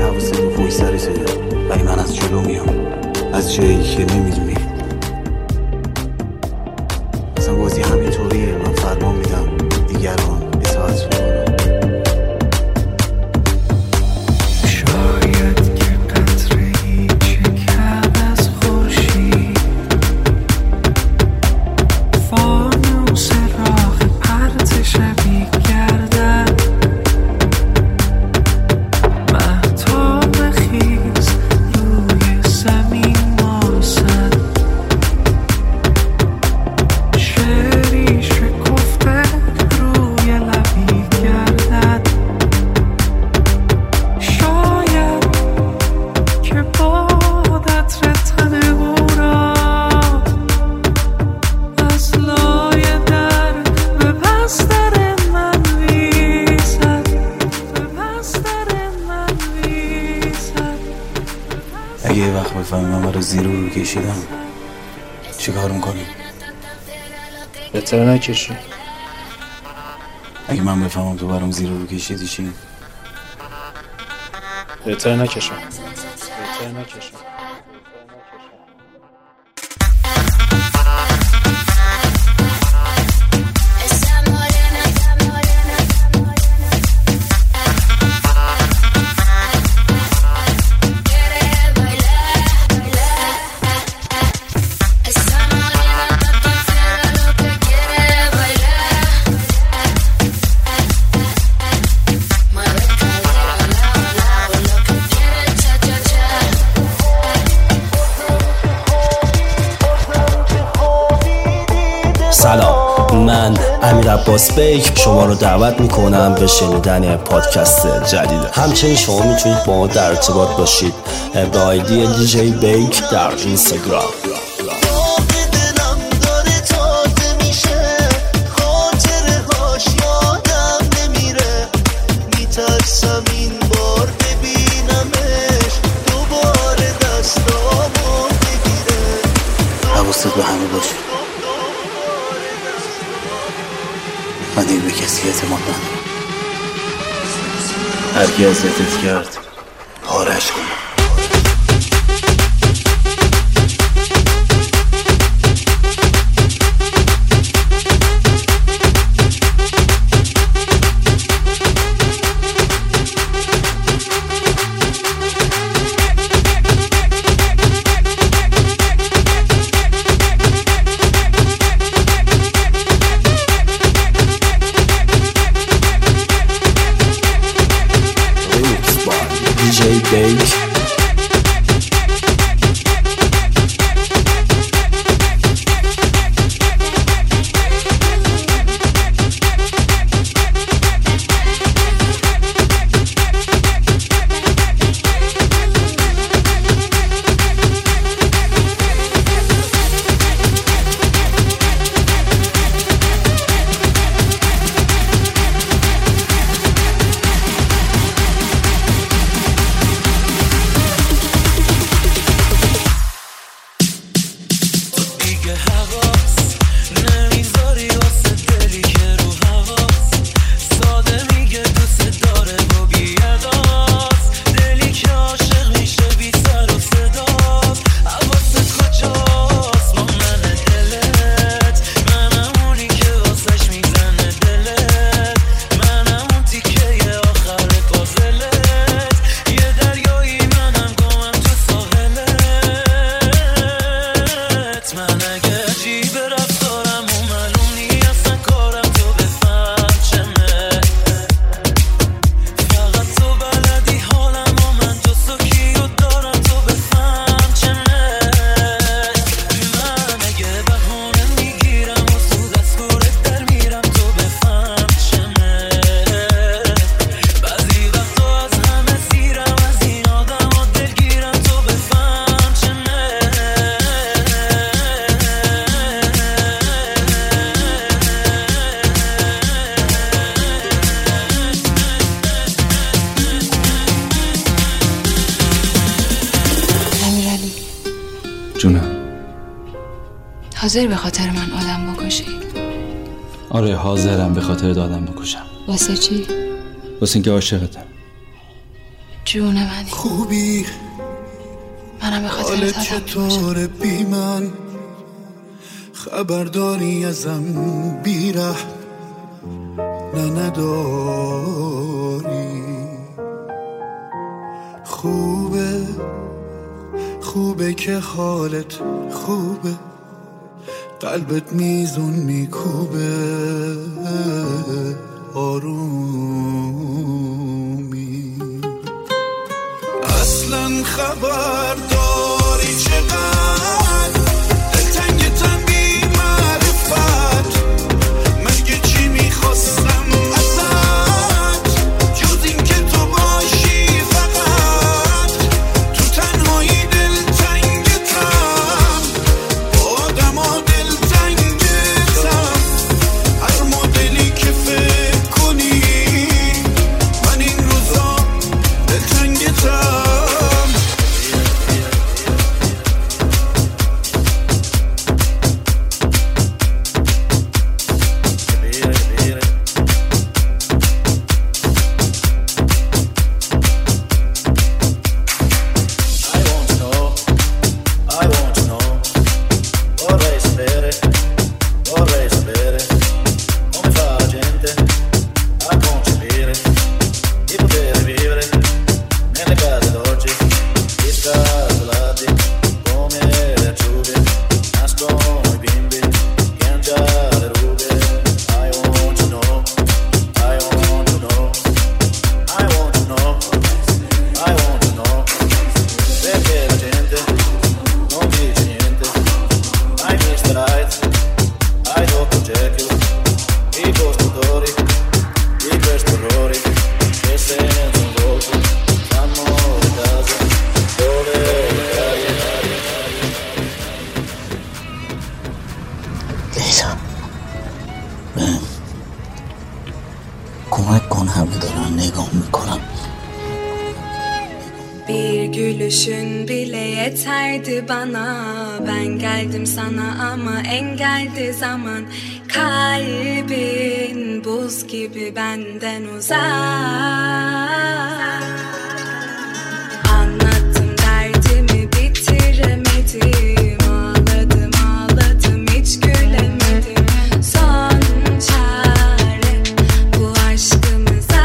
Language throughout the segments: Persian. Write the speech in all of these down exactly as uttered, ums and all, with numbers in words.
حواست تو پشت سرته ولی من از جلو میام، از جایی که نمیدونی. اصلا بازی همینطوریه، من فرمان میدم دیگران اطاعت میکنم. اگه یه وقت بفهمی من برای زیرو رو کشیدم چی کار میکنی؟ بهتره نکشی. اگه من بفهمم تو برام زیرو رو کشیدی چی؟ بهتره نکشم. بهتره نکشم. سلام، من امیر عباس بیک شما رو دعوت میکنم به شنیدن پادکست جدید. همچنین شما میتونید با ما در ارتباط باشید به آیدی دی جی بیک در اینستاگرام. حواست به همه باشه، من دیگه به کسی اعتماد ندارم. هر کی اذیتت کرد پاره‌اش کن. دی جی بیک جونم. حاضر به خاطر من آدم بکشی؟ آره حاضرم به خاطر آدم بکشم. واسه چی؟ واسه اینکه عاشقتم. جون منی خوبی منم به خاطر حالت چطوره بی من خبرداری ازم بیره نه نداری خوبه خوبه که حالت خوبه قلبت میزون میکوبه آرومی اصلا خبر داری چقدر دلتنگتم بی معرفت مگه چی میخواستم ازت جز این که تو باشی فقط تو تنهایی دلتنگتم با آدم ها دلتنگتم هر مدلی که فکر کنی من این روزا دلتنگتم Kuvvet kon havle dönen nigam mikoram. Bir gülüşün bile yeterdi bana. Ben geldim sana ama engeldi zaman. Kalbin buz gibi benden uzak. Anlattım derdimi bitiremedim. Ağladım ağladım hiç gülemedim. Son çare bu aşkımıza.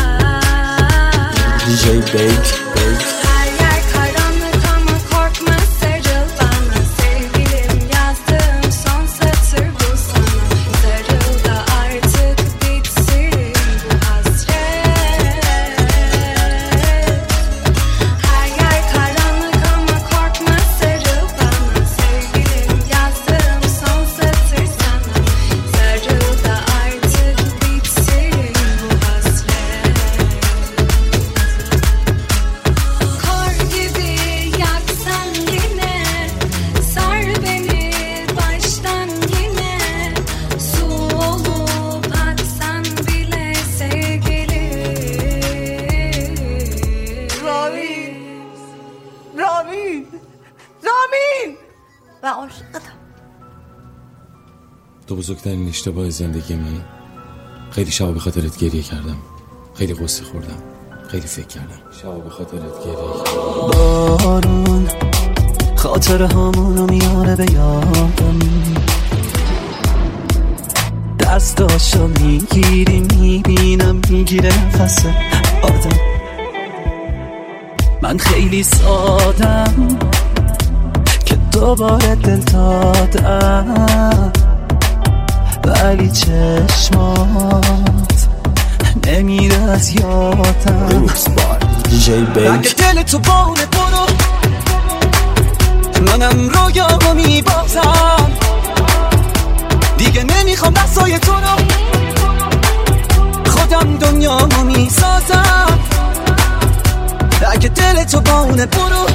D J Bake Her yer karanlık ama korkma sarıl bana. Sevgilim yazdığım son satır bu sana. Sarıl da artık bitsin bu hasret. Her yer karanlık ama korkma sarıl bana. Sevgilim yazdığım son satır sana. Sarıl da artık bitsin bu hasret. Kar gibi yaksan yine, sar beni baştan yine. Su olup aksan bile sevgilim. رامین رامین رامین و عاشقتم. تو بزرگترین اشتباه زندگیمه. خیلی شبا به خاطرت گریه کردم، خیلی قصه خوردم، خیلی فکر کردم. شبا به خاطرت گریه کردم. بارون خاطر همونو میاره به یادم. دستاشو میگیری میبینم میگیره نفس آدم. من خیلی سادم که دوباره دل دادم، ولی چشمات نمیره از یادم. D J اگه Bake دل تو باره برو، منم رویامو میبازم. دیگه نمیخوام دستای تو رو، خودم دنیامو میسازم. اگه دل تو باره برو،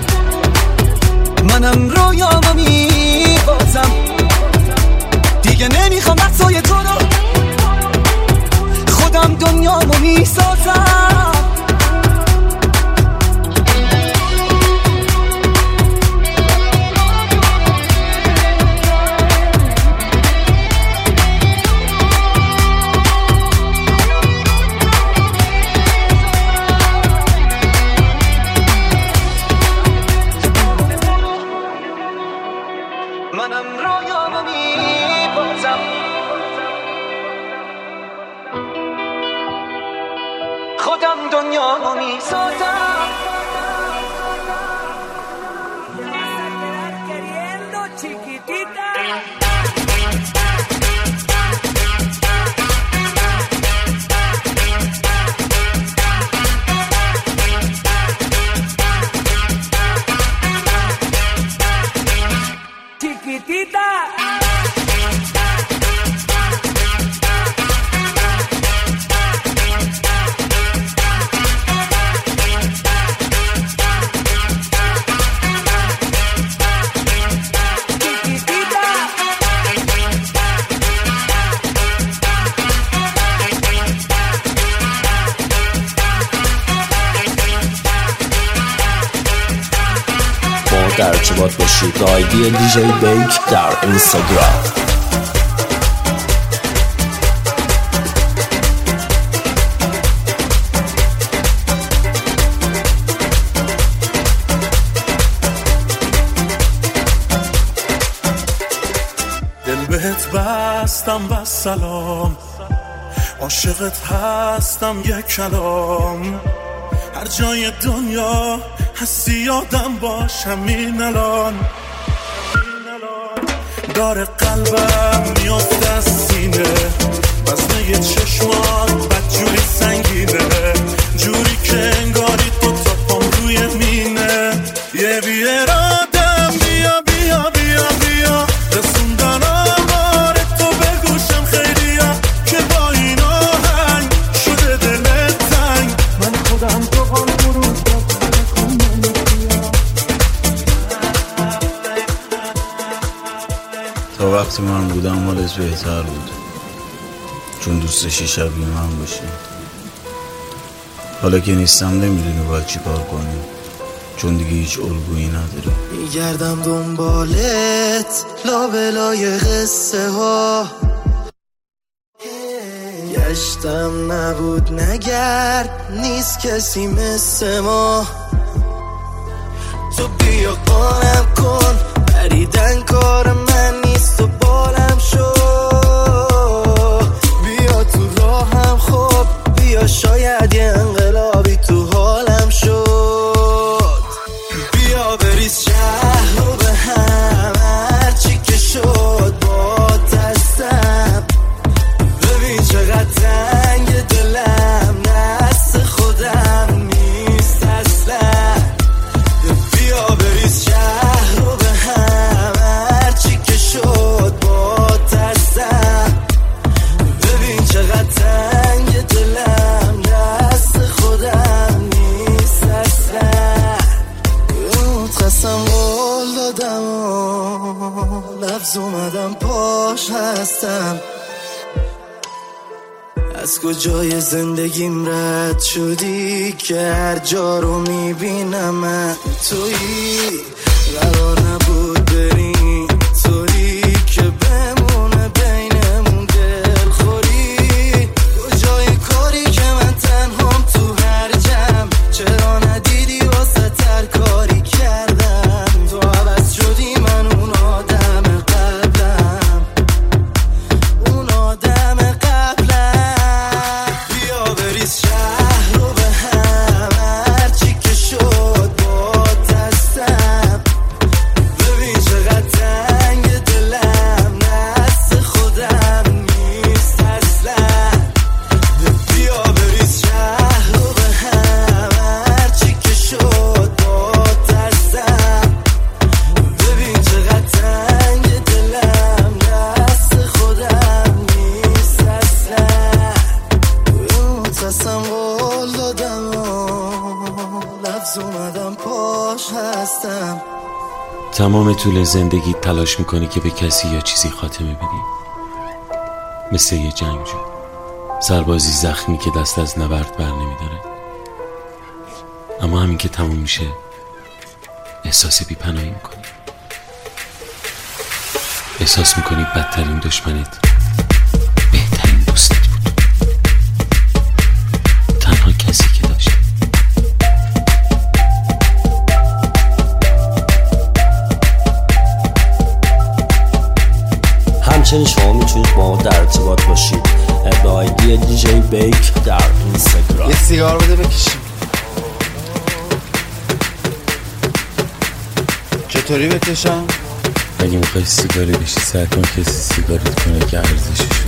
منم رویامو میبازم. دیگه نمیخوام دستای تو رو، خودم دنیامو میسازم. خودم دنیامو میسازم. در ارتباط باشید با آیدی دیجی بیک در اینستاگرام. دل بهت بستم و سلام، عاشقت هستم یک کلام، هر جای دنیا هستی یادم باش همین الان. داره قلبم میافته از سینه، وزنه یه چشمات بدجوری سنگینه، جوری که انگاری تو تا پام روی مینه. یه بیرادم بیا بیا بیا بیا، رسوندن آمار تو به گوشم خیلیا، که با این آهنگ شده دلت تنگ. من خودم تو هم برون تا وقتی من بودم حالت بهتر بود، چون دوست داشتی شبیه من باشی. حالا که نیستم نمیدونی باید چی کار کنی، چون دیگه هیچ الگویی نداری. میگردم دنبالت لابلای قصه ها، گشتم نبود نگرد نیست کسی مثل ما. تو بیا قانم کن پریدن کار من نیست و بالم شو، بیا تو راهم خوب، بیا شاید یه انقلابی تو حالم شد. بیا بریز شهر رو به هم، هرچی که شد با دستم، ببین چقدر تنگ دلم، دست خودم نیست اصلا. بیا بریز شهر رو به هم، هرچی که شد با دستم، ببین چقدر تنگ دلم، دست خودم نیست اصلا. قسم قول دادم و لفظ اومدم پاش هستم، از کجای زندگیم رد شدی که هر جا رو میبینم من تویی. قرار نبود بریم طوری که بمونه بینمون دلخوری، کجای کاری که من تنهام تو هر جمع، چرا ندیدی واسه تر کاری کردم. تو عوض شدی من اون آدم قبلم، اون آدم قبلم. بیا بریز شهر رو به هم، هرچی که شد با دستم، ببین چقدر تنگ دلم، دست خودم نیست اصلا. بیا بریز شهر رو به هم، هرچی که شد با دستم، ببین چقدر تنگ دلم، دست خودم نیست اصلا. تصم قول دادم و لفظ اومدم پاش هستم. تمام طول زندگی تلاش میکنی که به کسی یا چیزی خاتمه بدی، مثل یه جنگجو، سربازی زخمی که دست از نبرد بر نمیداره. اما همین که تموم میشه احساس بی‌پناهی میکنی، احساس میکنی بدترین دشمنت بهترین دوستت بود، تنها کسی که داشتی. همچنین شما میتونید با ما در ارتباط باشید به آیدی دیجی بیک در اینستاگرام. یه سیگار بده بکشیم. چطوری بکشم؟ اگه میخوای سیگاری بشی سعی کن کسی سیگاریت کنه که ارزشش